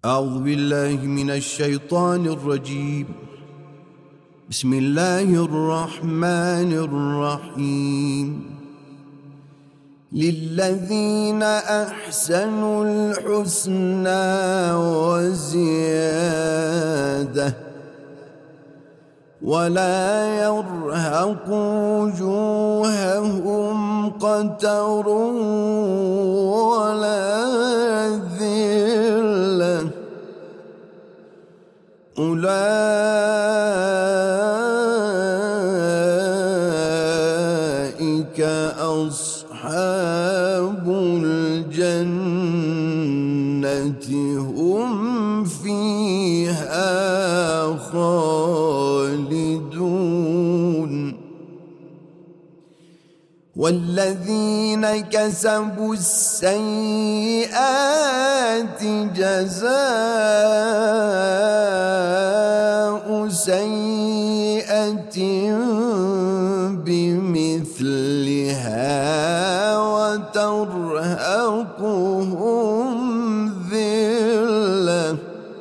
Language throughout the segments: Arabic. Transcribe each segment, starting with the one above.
أعوذ بالله من الشيطان الرجيم. بسم الله الرحمن الرحيم. للذين أحسنوا الحسنى وزيادة ولا يرهق وجوههم قتر ولا ذلة أولئك أصحاب الجنة هم فيها خالدون. والذين كسبوا السيئات جزاء سيئة بمثلها وترهقهم ذلة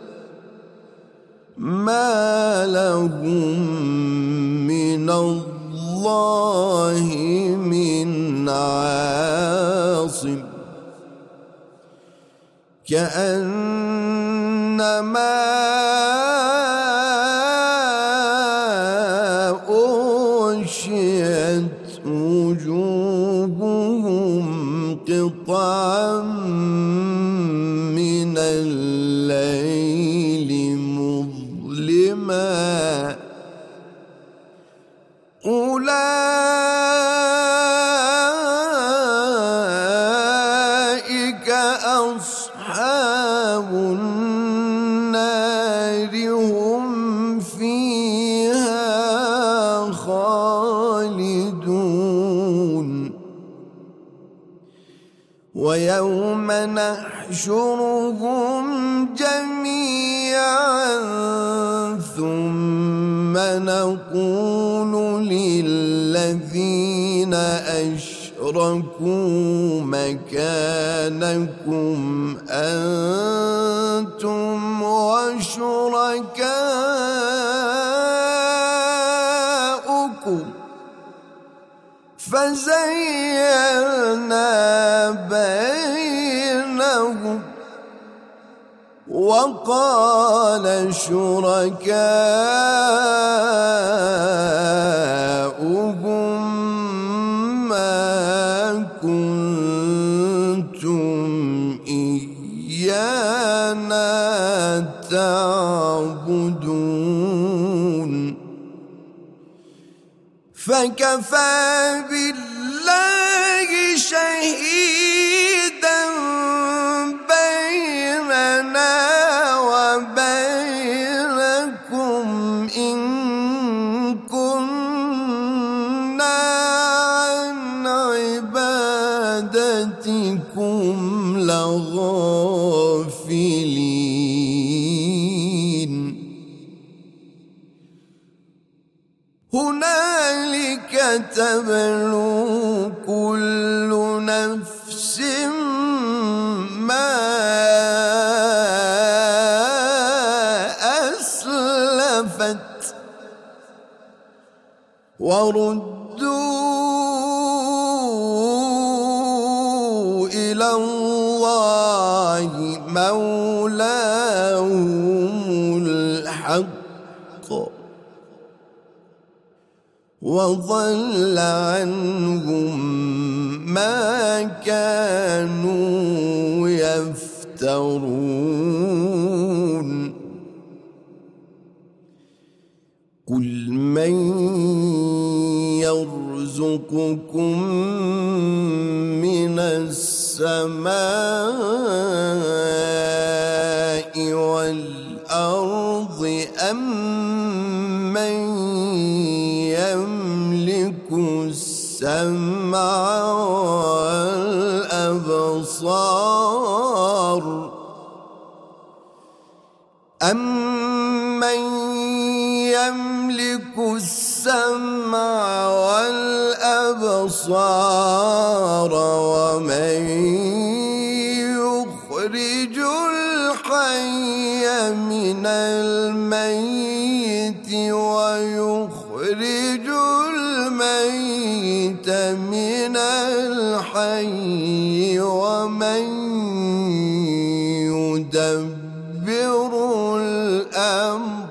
ما لهم من الله من عاصم كأنما أغشيت وجوههم قطعا من الليل مظلما أولئك أصحاب النار هم فيها خالدون. ويوم نحشرهم جميعا ثم نقول للذين أشركوا مكانكم أنتم وشركاؤكم فزيّلنا بينهم وقال شركاؤهم ما كنتم إيانا تعبدون فكفى بالله شهيدا بيننا وبينكم إن كنا عن عبادتكم لغافلين. هنالك تبلو كل نفس ما أسلفت وردوا إلى الله مولاهم الحق وضل عنهم ما كانوا يفترون. قل من يرزقكم من السماء والأرض أم من يملك السمع والأبصار أمن يملك السمع والأبصار ومن يخرج الحي من الميت ويخرج الميت من الحي ومن يدبر الأمر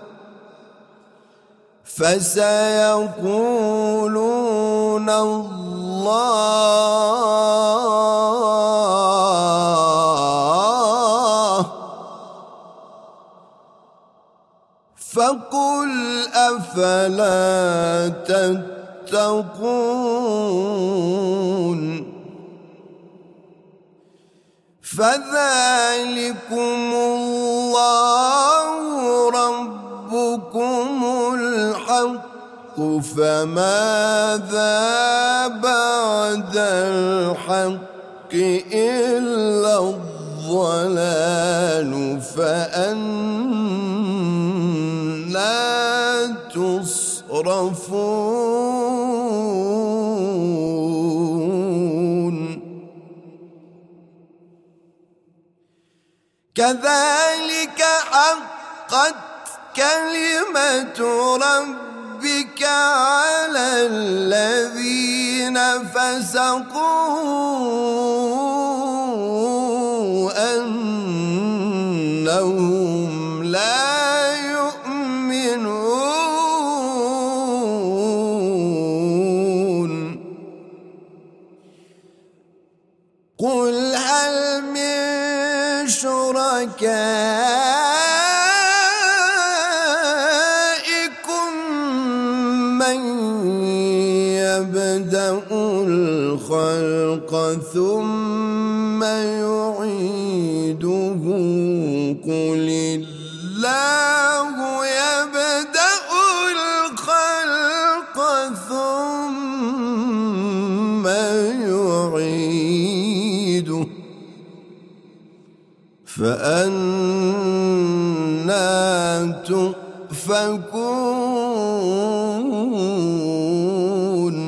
فسيقولون الله فقل أفلا تتقون فذلكم الله ربكم الحق فماذا بعد الحق إلا الضلال فأنى تصرفون كذلك حقت كلمة ربك على الذين فسقوا أنهم لا يؤمنون قل هل من شركائكم من يبدأ الخلق ثم يعيده قل الله يبدأ الخلق ثم يعيده فأنى تؤفكون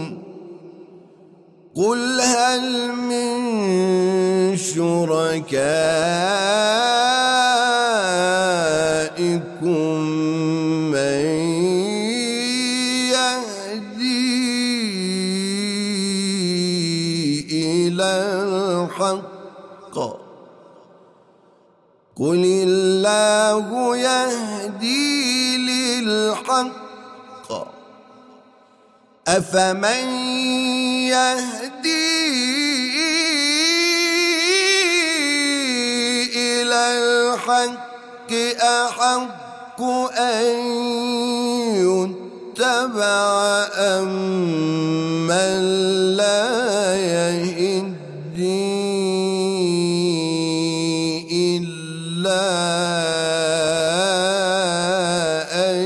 قل هل من شركائكم من يهدي إلى الحق قل الله يهدي للحق أفمن يهدي إلى الحق أحق أن يتبع أمن لا يهدي أن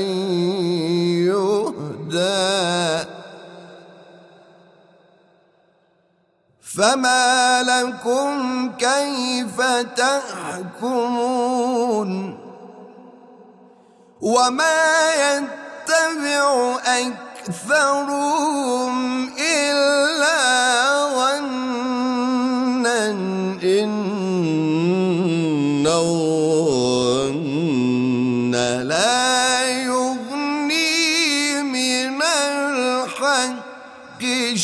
يهدى فما لكم كيف تحكمون وما يتبع أكثرهم إلا ظنا إن الظن لا يغني من الحق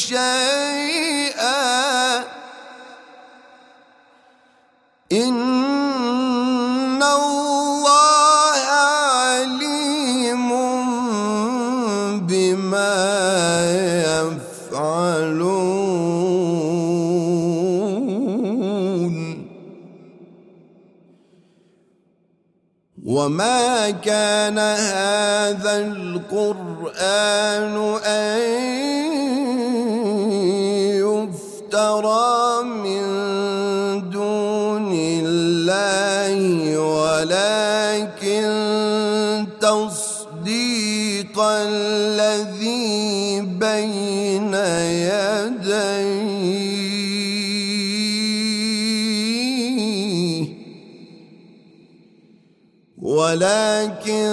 شيئا إن الله عليم بما يفعلون وما كان هذا القرآن أن يفترى من دون الله ولكن تصديق الذي بين يديه ولكن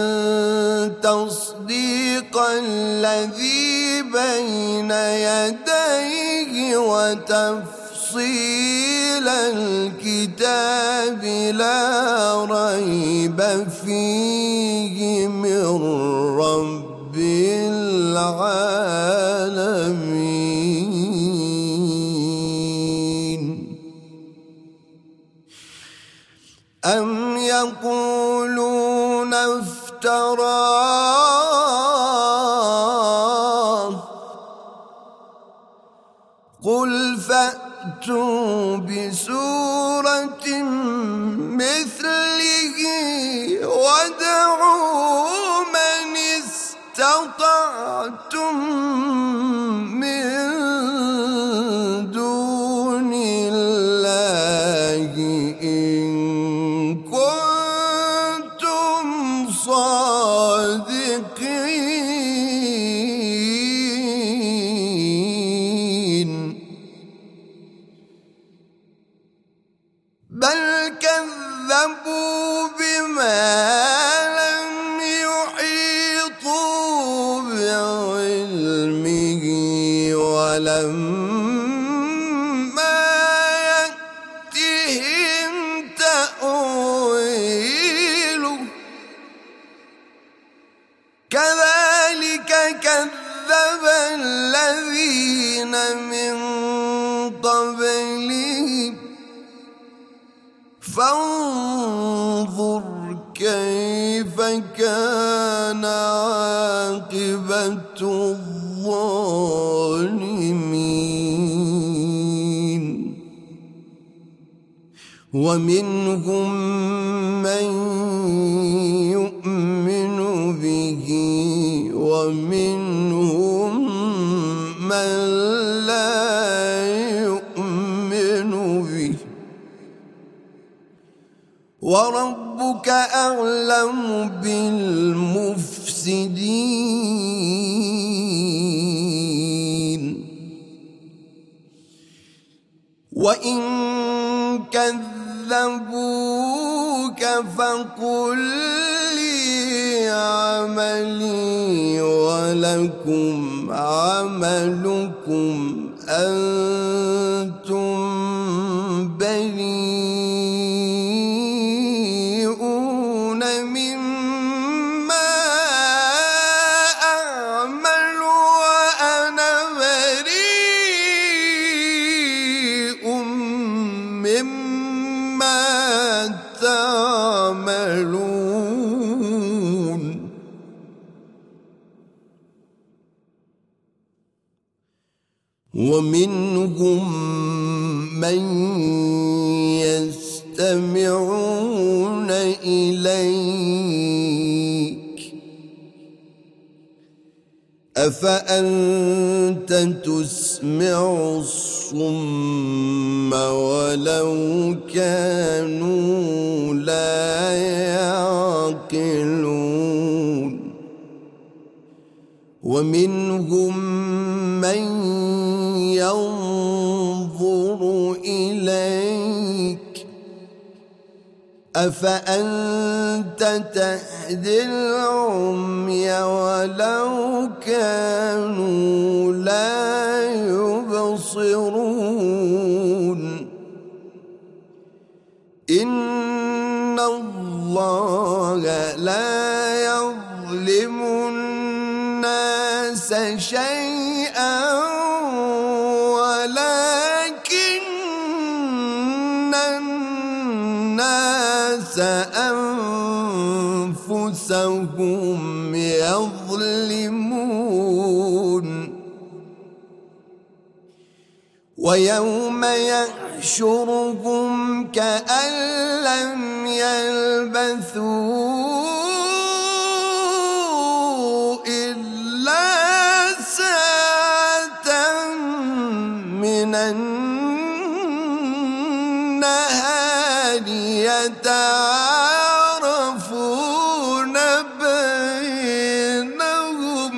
تصديق الذي بين يديه وتفصيل تفصيل الكتاب لا ريب فيه من رب العالمين. أم يقولون افتراه قل فأتوا بسورة مثله وادعوا من استطعتم من دون الله إن كنتم صادقين. بل كذبوا بما لم يحيطوا بعلمه ولما يأتهم تأويله كذلك كذب الذين من قبلهم فانظر كيف كان عاقبة الظالمين. ومنهم من يؤمن به ومنهم من لا يؤمن به وربك أعلم بالمفسدين. وإن كذبوك فقل لي عملي ولكم عملكم أنتم بريئون مما أعمل وأنا بريء مما تعملون. ومنهم من يستمعون إليك أفأنت تسمع الصم ولو كانوا لا يعقلون. ومنهم من ينظر إليك أفأنت تهدي العمي ولو كانوا لا يبصرون. إن الله لا يظلم الناس شيئا ولكن الناس أنفسهم يظلمون. ويوم يحشرهم كأن لم يلبثوا من النهار يتعارفون بينهم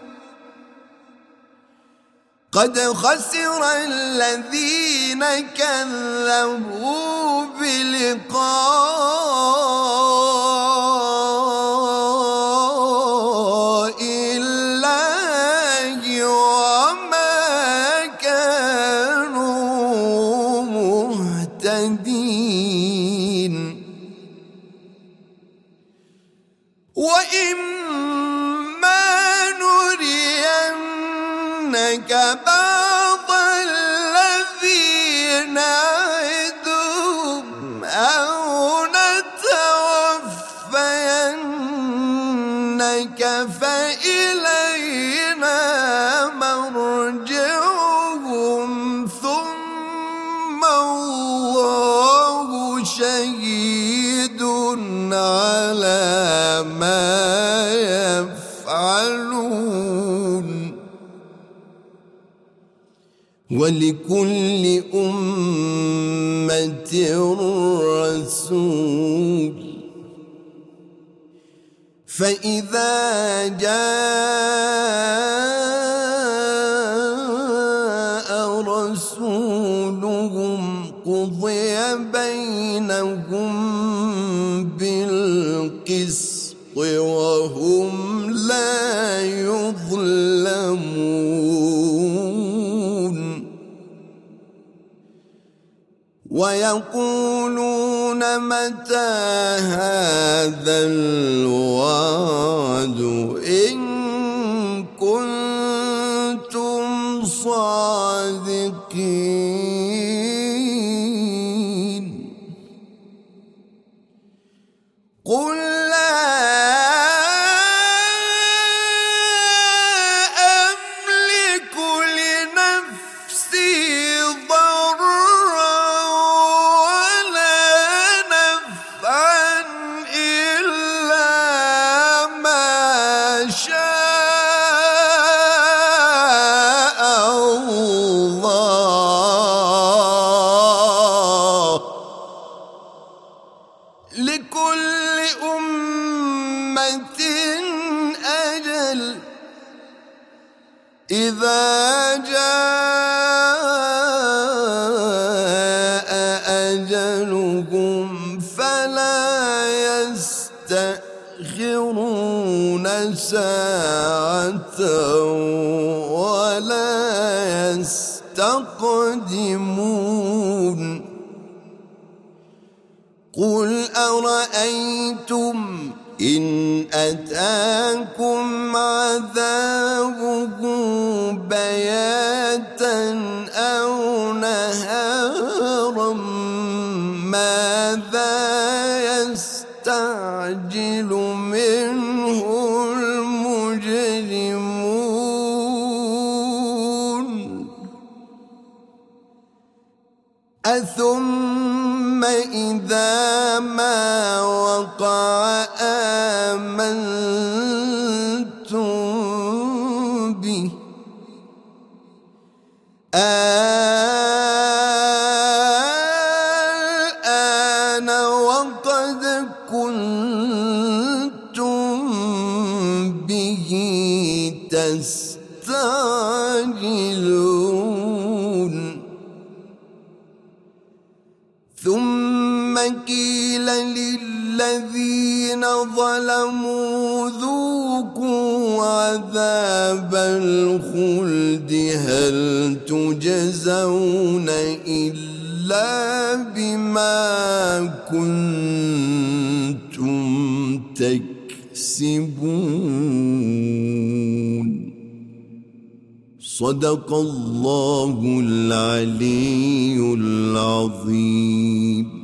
قد خسر الذين كذبوا بلقاء الله وما كانوا وإما نرينك بعض الذي نعدهم أو نتوفينك فإلينا مرجعهم ثم الله شهيد على ما يفعلون ولكل أمة رسول فإذا جاء رسولهم قضي بينهم بالقسط وهم لا يظلمون ويقولون متى هذا الوعد إن كنتم صادقين قل لا أملك لنفسي ضرا ولا نفعا إلا ما شاء الله لكل أمة أجل إذا جاء أجلهم فلا يستأخرون ساعة ولا يستقدمون قل أرأيتم إن أتاكم عذابه بياتا أو نهارا ماذا يستعجل منه المجرمون أثم إذا ما وقع آمنتم به الآن وقد كنتم به تستعجلون ثم قيل للذين ظلموا ذوقوا عذاب الخلد هل تجزون إلا بما كنتم تكسبون صدق الله العلي العظيم.